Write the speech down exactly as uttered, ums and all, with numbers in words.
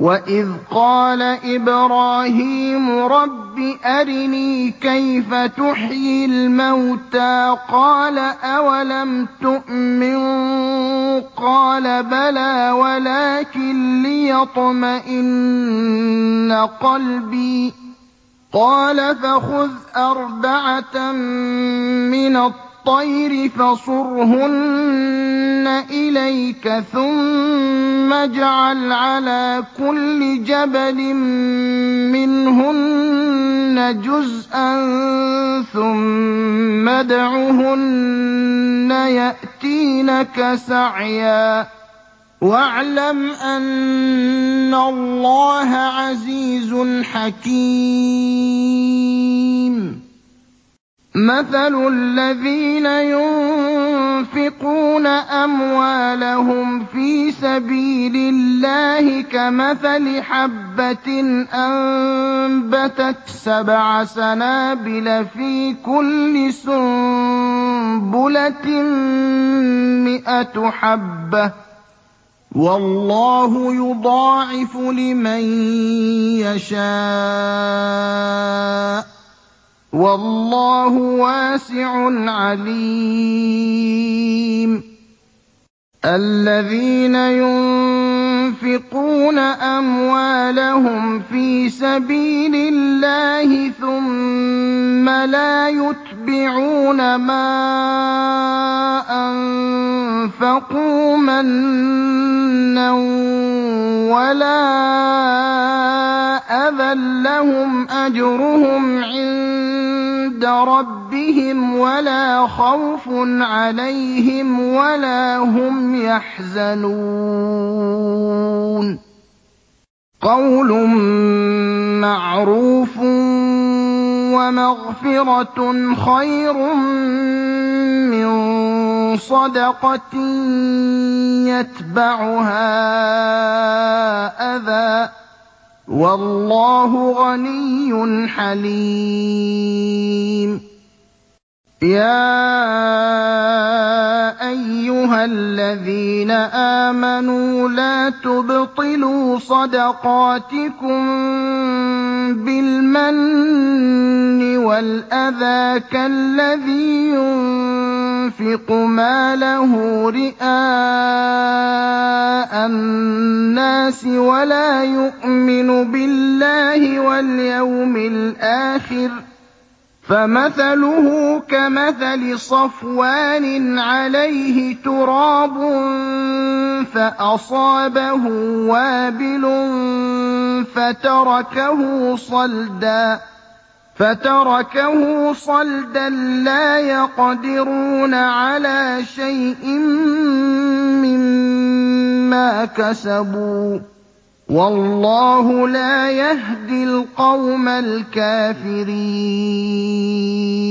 وَإِذْ قَالَ إِبْرَاهِيمُ رَبِّ أَرِنِي كَيْفَ تُحْيِي الْمَوْتَىٰ قَالَ أَوَلَمْ تُؤْمِن قَالَ بَلَىٰ وَلَٰكِن لِّيَطْمَئِنَّ قَلْبِي قَالَ فَخُذْ أَرْبَعَةً مِّنَ الطَّيْرِ فَصُرْهُنَّ إِلَيْكَ ثُمَّ اجْعَلْ عَلَىٰ كُلِّ جَبَلٍ مِّنْهُنَّ جُزْءًا ثُمَّ ادْعُهُنَّ يَأْتِينَكَ سَعْيًا وَاعْلَمْ أَنَّ اللَّهَ عَزِيزٌ حَكِيمٌ مَثَلُ الَّذِينَ يُنفِقُونَ أَمْوَالَهُمْ فِي سَبِيلِ اللَّهِ كَمَثَلِ حَبَّةٍ أَنبَتَتْ سَبْعَ سَنَابِلَ فِي كُلِّ سُنبُلَةٍ مِّائَةُ حَبَّةٍ ۗ وَاللَّهُ يُضَاعِفُ لِمَن يَشَاءُ ۗ وَاللَّهُ وَاسِعٌ عَلِيمٌ الَّذِينَ يُنفِقُونَ أَمْوَالَهُمْ فِي سَبِيلِ اللَّهِ ثُمَّ لَا يُتْبِعُونَ مَا أَنفَقُوا مَنًّا وَلَا أَذًى لَّهُمْ أَجْرُهُمْ عِندَ رَبِّهِمْ وَلَا خَوْفٌ عَلَيْهِمْ وَلَا هُمْ يَحْزَنُونَ قَوْلٌ مَّعْرُوفٌ وَمَغْفِرَةٌ خَيْرٌ مِّن صَدَقَةٍ يَتْبَعُهَا أَذًى ۗ وَاللَّهُ غَنِيٌّ حَلِيمٌ يَا أَيُّهَا الَّذِينَ آمَنُوا لَا تُبْطِلُوا صَدَقَاتِكُم بِالْمَنِّ وَالْأَذَىٰ كَالَّذِي يُنفِقُ مَالَهُ رِئَاءَ النَّاسِ وَلَا يُؤْمِنُ بِاللَّهِ وَالْيَوْمِ الْآخِرِ ۖ فَمَثَلُهُ كَمَثَلِ صَفْوَانٍ عَلَيْهِ تُرَابٌ فَأَصَابَهُ وَابِلٌ فَتَرَكَهُ صَلْدًا فَتَرَكَهُ صَلْدًا لَّا يَقْدِرُونَ عَلَىٰ شَيْءٍ مِّمَّا كَسَبُوا ۗ وَاللَّهُ لَا يَهْدِي الْقَوْمَ الْكَافِرِينَ